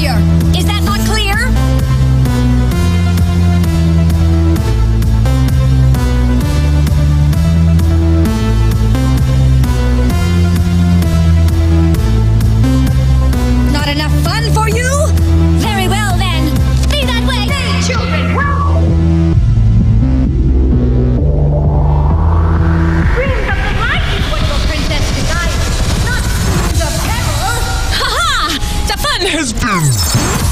happier. Is that not clear? Not enough fun for you? Very well then. Be that way. Hey, children, well. Dreams of the light is what your princess desires, not dreams of terror. Ha-ha! The fun has been.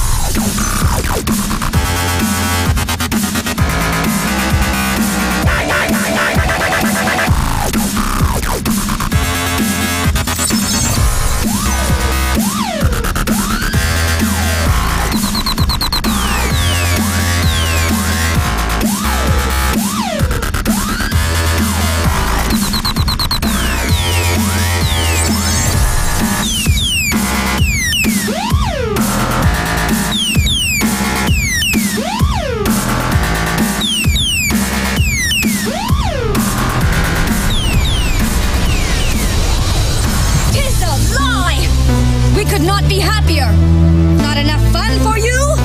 We could not be happier. Not enough fun for you?